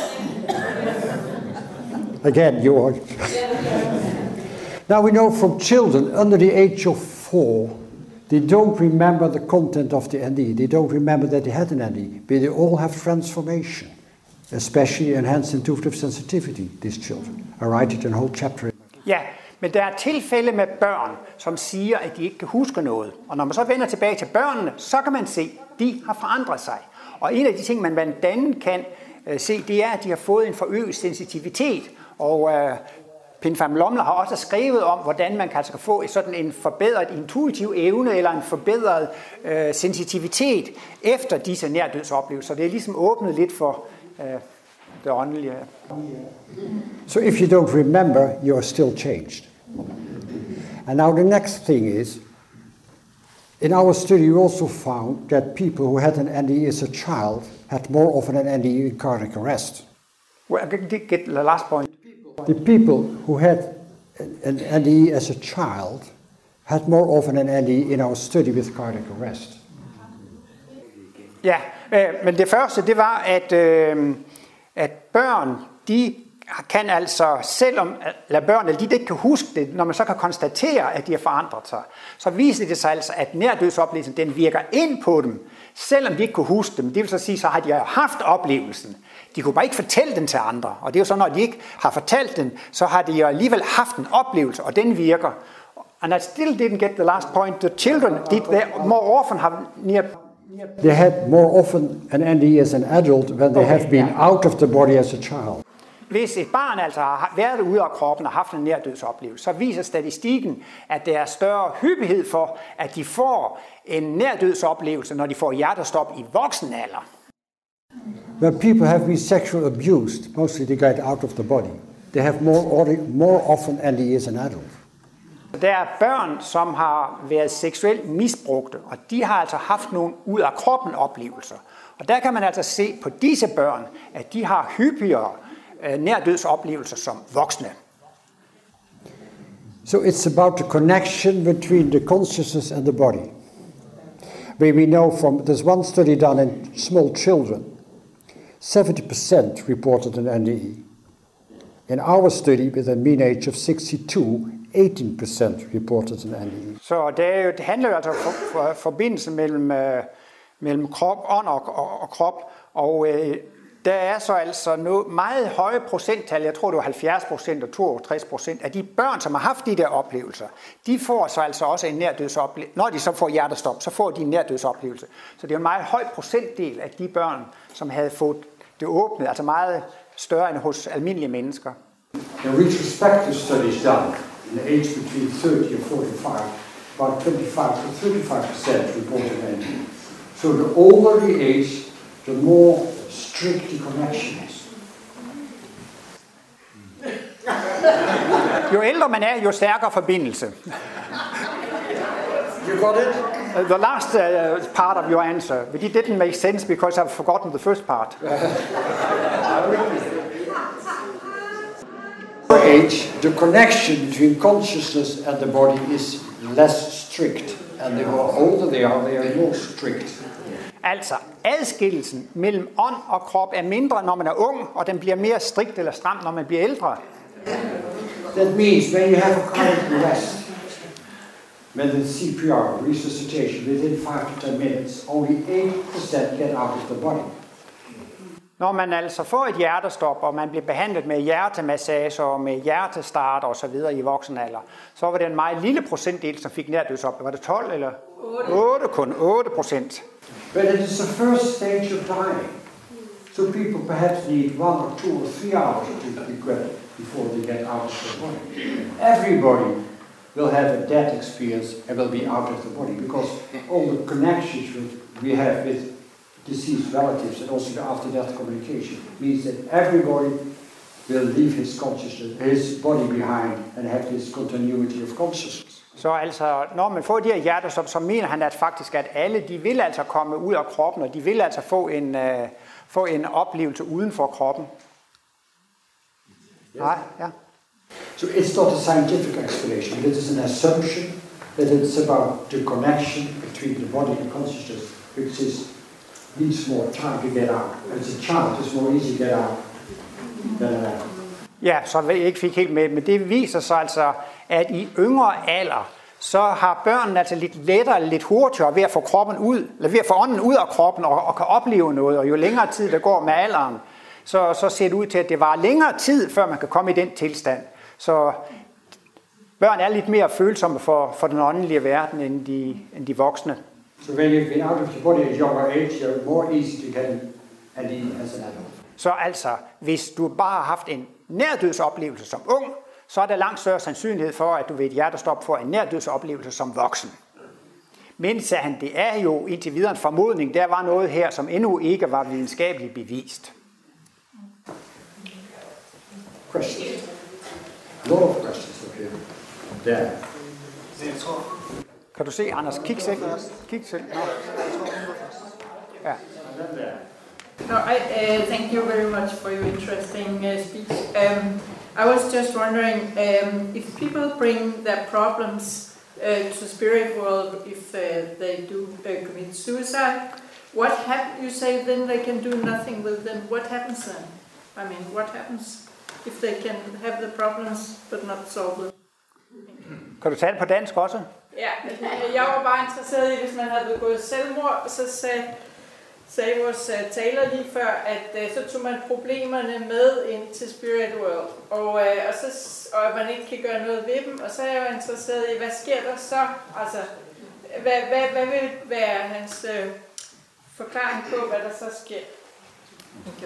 Again, you are... Now we know from children under the age of four, they don't remember the content of the N D E. They don't remember that they had an N D E, but they all have transformation, especially enhanced intuitive sensitivity, these children. I write it in a whole chapter. Ja, men der er tilfælde med børn, som siger, at de ikke kan huske noget. Og når man så vender tilbage til børnene, så kan man se, at de har forandret sig. Og en af de ting, man blandt andet kan uh, se, det er, at de har fået en forøget sensitivitet. Og uh, Pim van Lommel har også skrevet om, hvordan man kan altså få sådan en forbedret intuitiv evne eller en forbedret øh, sensitivitet efter disse nærdødsoplevelser. Det er ligesom åbnet lidt for øh, det åndelige. So if you don't remember, you are still changed. And now the next thing is, in our study we also found that people who had an N D E as a child had more often an N D E in cardiac arrest. Well, get the last point. The people who had an N D E as a child had more often an N D E in our study with cardiac arrest. Ja, øh, men det første, det var, at, øh, at børn, de kan altså, selvom eller børn, eller de, de ikke kan huske det, når man så kan konstatere, at de har forandret sig, så viser det sig altså, at nærdødsoplevelsen, den virker ind på dem, selvom de ikke kunne huske dem. Det vil så sige, så har de haft oplevelsen. De kunne bare ikke fortælle den til andre. Og det er jo så, når de ikke har fortalt den, så har de jo alligevel haft en oplevelse, og den virker. And I still didn't get the last point. The children did they more often have near... They had more often an N D E as an adult when they okay, have been yeah. out of the body as a child. Hvis et barn altså har været ude af kroppen og haft en nærdødsoplevelse, så viser statistikken, at der er større hyppighed for, at de får en nærdødsoplevelse, når de får hjertestop i voksen alder. When people have been sexually abused, mostly they get out of the body. They have more, more often N D E as an adult. Der er børn, som har været seksuelt misbrugte, og de har altså haft nogle ud af kroppen oplevelser. Og der kan man altså se på disse børn, at de har hyppigere nærdødsoplevelser som voksne. So it's about the connection between the consciousness and the body. Where we know from, there's one study done in small children, seventy percent reported an N D E. In our study, with a mean age of sixty-two, eighteen percent reported an N D E. Så det, det handler jo altså om for, for, forbindelsen mellem, mellem krop, ånd og, og, og krop, og øh, der er så altså no, meget høje procenttal, jeg tror det var halvfjerds procent og toogtres procent af de børn, som har haft de der oplevelser, de får så altså også en nærdødsoplevelse. Når de så får hjertestop, så får de en nærdødsoplevelse. Så det er en meget høj procentdel af de børn, som havde fået det åbnet, altså meget større end hos almindelige mennesker. The retrospective studies done in the age between thirty and forty-five, about twenty-five to thirty-five percent reported ending. So the older the age, the more strict the connection is. Jo ældre man er, jo stærkere forbindelse. You got it? Uh, the last uh, part of your answer, but it didn't make sense because I've forgotten the first part. Age, the connection between consciousness and the body is less strict, and the more older they are, they are more strict. Altså, adskillelsen mellem ånd og krop er mindre, når man er ung, og den bliver mere strikt eller stram, når man bliver ældre. That means when you have a cardiac arrest, when the C P R, resuscitation, within five to ten minutes, only eight percent get out of the body. Når man altså får et hjertestop, og man bliver behandlet med hjertemassage og med hjertestart og så videre i voksenalder, så var det en meget lille procentdel, som fik nærdødsop. Var det tolv eller? otte, kun otte procent. But it is the first stage of dying. So people perhaps need one or two or three hours to be good before they get out of the body. Everybody will have a death experience and will be out of the body because all the connections we have with deceased relatives and also the after-death communication means that everybody will leave his consciousness, his body behind and have this continuity of consciousness. Så altså, når man får de her hjertestop, så mener han at faktisk, at alle de vil altså komme ud af kroppen, og de vil altså få en, uh, få en oplevelse uden for kroppen. Yes. Nej, ja. So it's not a scientific explanation, it is an assumption that it's about the connection between the body and consciousness, which is needs more time to get out. As a child, it's more easy to get out than an adult. Ja, så jeg ikke fik helt med, men det viser sig altså, at i yngre alder, så har børnene altså lidt lettere, lidt hurtigere ved at få kroppen ud, eller ved at få ånden ud af kroppen og, og kan opleve noget, og jo længere tid der går med alderen, så, så ser det ud til, at det varer længere tid, før man kan komme i den tilstand. Så børn er lidt mere følsomme for, for den åndelige verden, end de, end de voksne. So when you've been out of the body at a younger age, you're more easy to get an in as an adult. Så altså, hvis du bare har haft en nærdødsoplevelse som ung, så er der langt større sandsynlighed for, at du ved et hjertestop får en nærdødsoplevelse som voksen. Men sagde han, det er jo indtil videre en formodning, der var noget her, som endnu ikke var videnskabeligt bevist. Questions? A lot of questions up here. There. Kan du se, Anders? Kig selv. Kig selv. Ja. No, I, uh, thank you very much for your interesting uh, speech. Um, I was just wondering um, if people bring their problems uh, to spirit world, if uh, they do uh, commit suicide, what happens? You say then they can do nothing with them. What happens then? I mean, what happens if they can have the problems but not solve them? Kan du tale på dansk også? Ja, jeg var bare interesseret i, hvis man havde begået selvmord, så sagde, sagde vores taler lige før, at så tog man problemerne med ind til Spirit World, og, og, så, og at man ikke kan gøre noget ved dem, og så er jeg jo interesseret i, hvad sker der så? Altså, hvad, hvad, hvad vil være hans øh, forklaring på, hvad der så sker? Okay.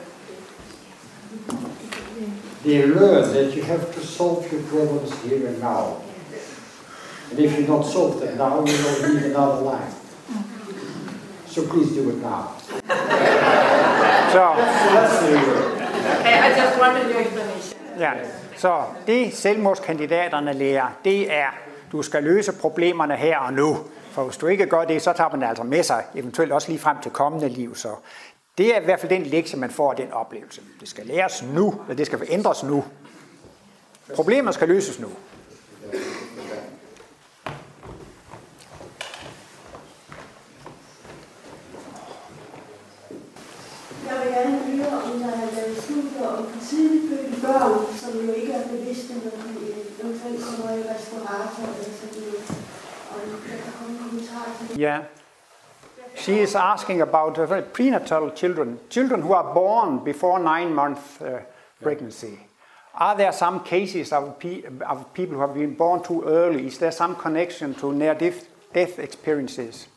They learn that you have to solve your problems here and now. And if you not solve them now, you will live another life. So please do it now. Så, okay, I just wanted your explanation. Ja, så det selvmordskandidaterne lærer, det er, du skal løse problemerne her og nu. For hvis du ikke gør det, så tager man det altså med sig, eventuelt også lige frem til kommende liv. Så det er i hvert fald den lektie, man får af den oplevelse. Det skal læres nu, eller det skal ændres nu. Problemer skal løses nu. Jeg vil gerne høre, om der er lavet studier om for tidligt fødte børn, som jo ikke er bevidste, når de eventuelt kommer i respirator eller sådan noget. Og der kan komme kommentarer til det. Ja. she is asking about uh, prenatal children, children who are born before nine month uh, pregnancy. Are there some cases of, pe of people who have been born too early? Is there some connection to near-death death experiences?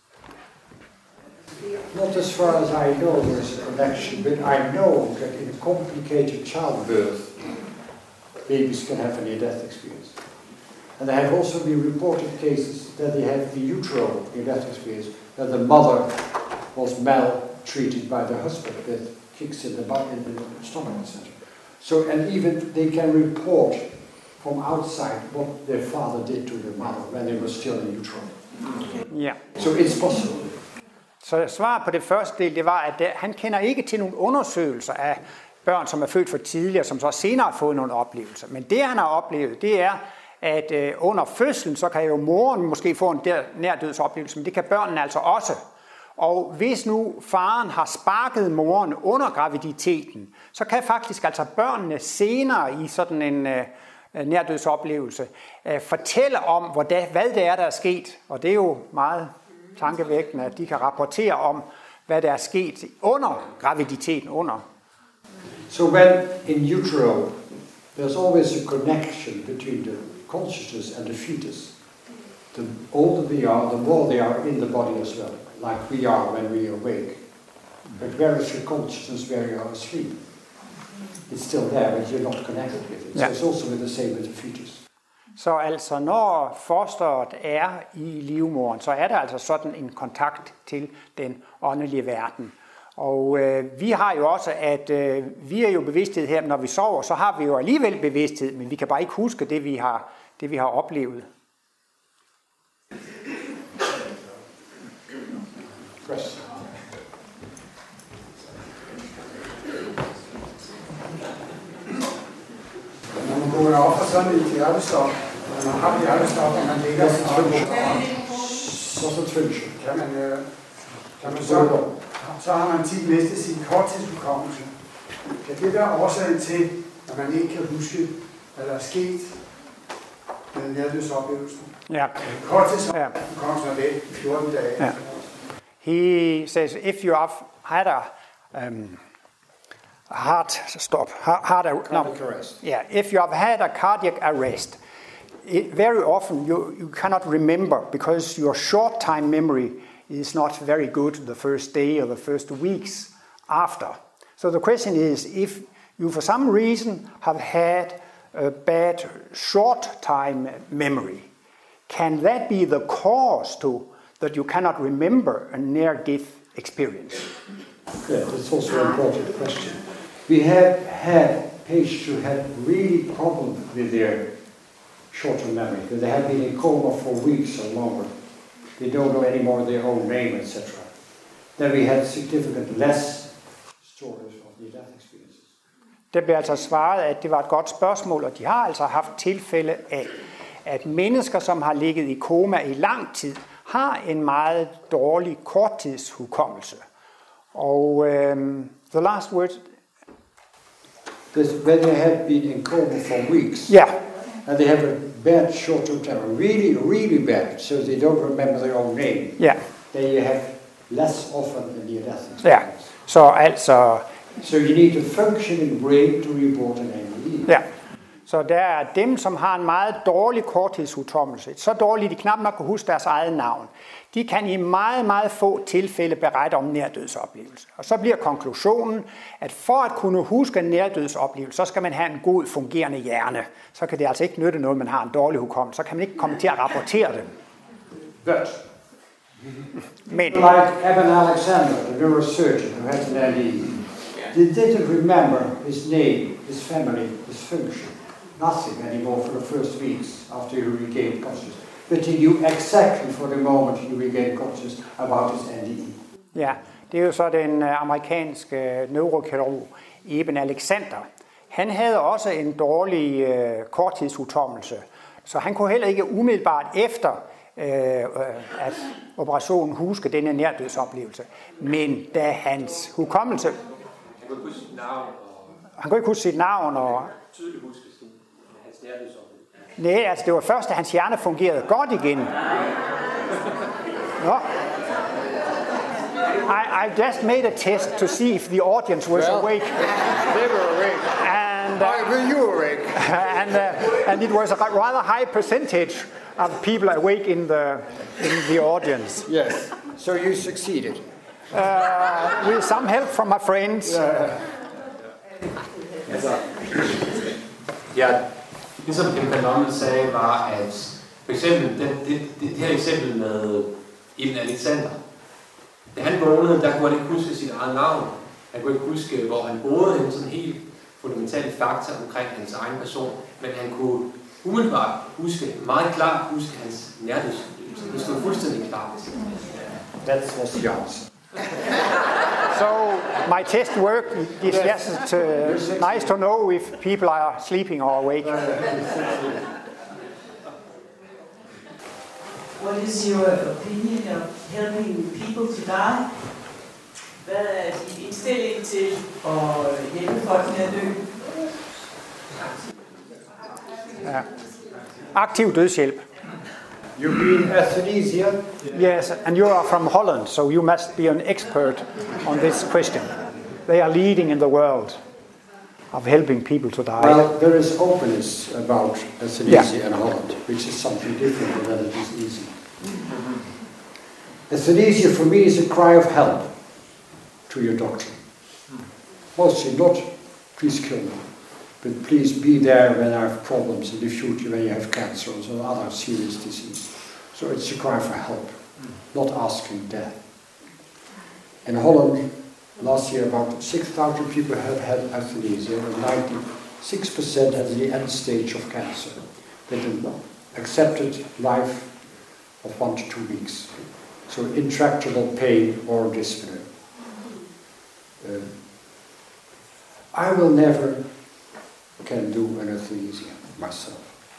Not as far as I know there's a connection, but I know that in complicated childbirth, babies can have a near-death experience. And there have also been reported cases that they have the utero near-death experience, that the mother was maltreated by the husband, that kicks in the, in the stomach, et cetera. So, and even they can report from outside what their father did to the mother when they were still in utero. Ja. So it's possible. Så svaret på det første del, det var, at han kender ikke til nogle undersøgelser af børn, som er født for tidligere, som så senere har fået nogle oplevelser. Men det, han har oplevet, det er, at øh, under fødslen, så kan jo moren måske få en der, nærdødsoplevelse, men det kan børnene altså også. Og hvis nu faren har sparket moren under graviditeten, så kan faktisk altså børnene senere i sådan en øh, nærdødsoplevelse øh, fortælle om, hvordan, hvad det er, der er sket. Og det er jo meget tankevækkende, at de kan rapportere om, hvad der er sket under graviditeten. Under. So when in utero, there's always a connection between the consciousness and the fetus. The older they are, the more they are in the body as well, like we are when we awake. But where is your consciousness where you are asleep? It's still there, but you're not connected with it. So yeah. It's also the same with the fetus. Så altså, når fosteret er i livmoderen, så er der altså sådan en kontakt til den åndelige verden. Og øh, vi har jo også, at øh, vi er jo bevidsthed her, når vi sover, så har vi jo alligevel bevidsthed, men vi kan bare ikke huske det, vi har, det, vi har oplevet. Yes. Når man går op og sådan en hjertestop, når man har hjertestop, og man ligger og så kan man, øh, kan man så, så har man tit mistet sin korttidshukommelse. Kan det være årsagen til, at man ikke kan huske, hvad der er sket med nærdødsoplevelsen? Ja. Korttidshukommelsen er væk i fjorten dage. Ja. He says, if you have had a um, heart stop, heart, heart no, arrest. Yeah, if you have had a cardiac arrest, it, very often you, you cannot remember because your short-time memory is not very good the first day or the first weeks after. So the question is, if you for some reason have had a bad short-time memory, can that be the cause to that you cannot remember a near-death experience? Yeah, that's also an important question. We have had patients who had really problems with their short-term memory. They have been in coma for weeks or longer. They don't know anymore their own name, et cetera. Then we had significant less stories of near-death experiences. Det bliver altså svaret, at det var et godt spørgsmål, og de har altså haft tilfælde af, at mennesker, som har ligget i koma i lang tid, har en meget dårlig korttidshukommelse. Og um, the last word. When they have been in coma for weeks. Yeah. And they have a bad short-term memory, really, really bad, so they don't remember their own name. Yeah. Then you have less often than near-death experience. Yeah. Så altså. So you need a functioning brain to report an N D E. Ja. Så der er dem, som har en meget dårlig korttidshukommelse, så dårligt, de knap nok kan huske deres eget navn. De kan i meget, meget få tilfælde berette om nærdødsoplevelse. Og så bliver konklusionen, at for at kunne huske en nærdødsoplevelse, så skal man have en god fungerende hjerne. Så kan det altså ikke nytte noget, man har en dårlig hukommelse. Så kan man ikke komme til at rapportere det. But, Men, like Evan Alexander, the neurosurgeon who has an N D E, they didn't remember his name, his family, his function. Nothing anymore for the first weeks after he regained consciousness. But he knew exactly for the moment he regained consciousness about his N D E. Ja, det er jo så den amerikanske neurokirurg Eben Alexander. Han havde også en dårlig øh, korttidshukommelse, så han kunne heller ikke umiddelbart efter øh, at operationen huske denne nærdødsoplevelse. Men da hans hukommelse... Han kunne ikke huske sit navn. Han kunne ikke huske sit navn og... Tydeligt huske hans nærdødsoplevelse. Nej, altså det var først, da hans hjerne fungerede godt igen. Nå. I just made a test to see if the audience was Well, awake. They were awake. And, uh, Why were you awake? and, uh, and it was a rather high percentage of people awake in the, in the audience. Yes. So you succeeded. Uh, with some help from my friends. Altså, ja, det som Kim van Lommel sagde var, at for eksempel det, det, det, det her eksempel med Ibn Alexander. Da han vågnede, der kunne han ikke huske sit eget navn. Han kunne ikke huske, hvor han boede, en sådan helt fundamentale fakta omkring hans egen person. Men han kunne umiddelbart huske, meget klart huske hans nærhedsfølelse. Det stod fuldstændig klart. That was the answer. So my test worked. It's just uh, nice to know if people are sleeping or awake. What is your opinion of helping people to die? Hvad er din indstilling til at hjælpe folk med at dø? Ja. Aktiv dødshjælp. You mean euthanasia? Yes, and you are from Holland, so you must be an expert on this question. They are leading in the world of helping people to die. Well, there is openness about euthanasia Yeah. in Holland, which is something different than it is easy. Euthanasia for me is a cry of help to your doctor. Mostly not, please kill me, but please be there when I have problems in the future, when you have cancer or other serious disease. So it's a cry for help, not asking death. In Holland, last year about six thousand people have had euthanasia, and ninety-six percent had the end stage of cancer. They did not accepted life of one to two weeks. So intractable pain or dyspnea. Uh, I will never can do an euthanasia myself.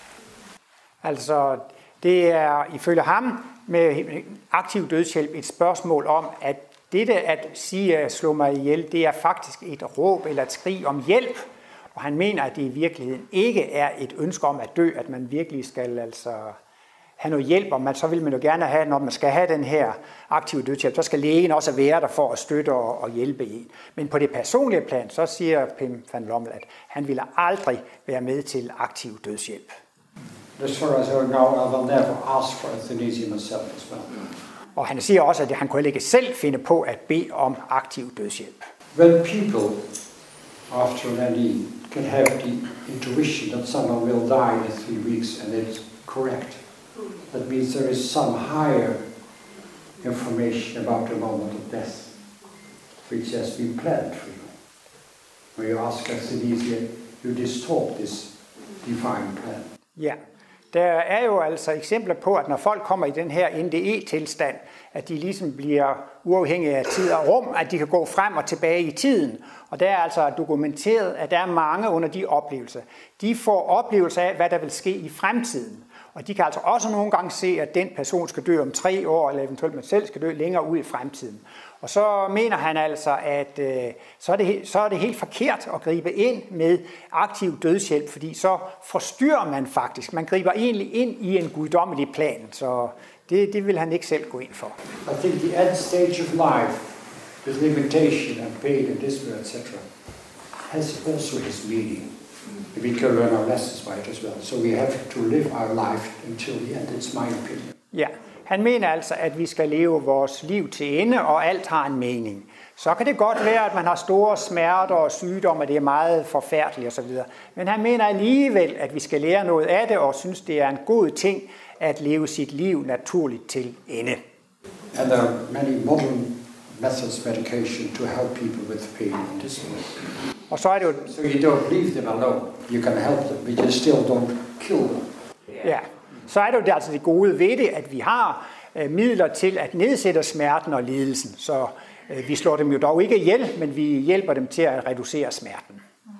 Altså, det er ifølge ham med aktiv dødshjælp et spørgsmål om, at dette at sige at slå mig ihjel, det er faktisk et råb eller et skrig om hjælp. Og han mener, at det i virkeligheden ikke er et ønske om at dø, at man virkelig skal altså have noget hjælp, og man, så vil man jo gerne have, når man skal have den her aktive dødshjælp, så skal lægen også være der for at støtte og, og hjælpe en. Men på det personlige plan, så siger Pim van Lommel, at han ville aldrig være med til aktiv dødshjælp. As far as I know, I will never ask for euthanasia myself as well. Og han siger også, at han kunne ikke selv finde på at bede om aktiv dødshjælp. When people, after an N E, can have the intuition that someone will die in three weeks and it's correct, that means there is some higher information about the moment of death, which has been planned for you. When you ask euthanasia, you distort this divine plan. Ja, der er jo altså eksempler på, at når folk kommer i den her N D E-tilstand, at de ligesom bliver uafhængige af tid og rum, at de kan gå frem og tilbage i tiden. Og der er altså dokumenteret, at der er mange under de oplevelser. De får oplevelser af, hvad der vil ske i fremtiden. Og de kan altså også nogle gange se, at den person skal dø om tre år, eller eventuelt man selv skal dø længere ud i fremtiden. Og så mener han altså, at øh, så, er det, så er det helt forkert at gribe ind med aktiv dødshjælp, fordi så forstyrrer man faktisk. Man griber egentlig ind i en guddommelig plan, så det, det vil han ikke selv gå ind for. I think the end stage of life, with limitation and pain and despair, et cetera, has also his meaning. We can learn our lessons by it as well. So we have to live our life until the end. It's my opinion. Ja, han mener altså, at vi skal leve vores liv til ende, og alt har en mening. Så kan det godt være, at man har store smerter og sygdomme, og det er meget forfærdeligt osv. Men han mener alligevel, at vi skal lære noget af det, og synes, det er en god ting at leve sit liv naturligt til ende. And there are many modern methods medication to help people with pain and despair. Og så er det jo... So you don't leave them alone. You can help them, but you still don't kill them. Ja, så er det jo det, altså det gode ved det, at vi har øh, midler til at nedsætte smerten og lidelsen. Så øh, vi slår dem jo dog ikke ihjel, men vi hjælper dem til at reducere smerten.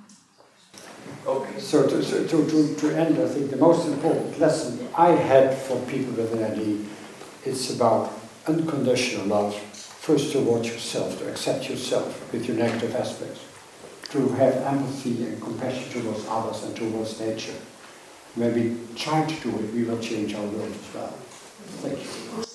Okay. So to, so to, to, to end, I think the most important lesson I had for people with an N E is about unconditional love. First towards yourself, to accept yourself with your negative aspects. To have empathy and compassion towards others and towards nature. When we try to do it, we will change our world as well. Thank you.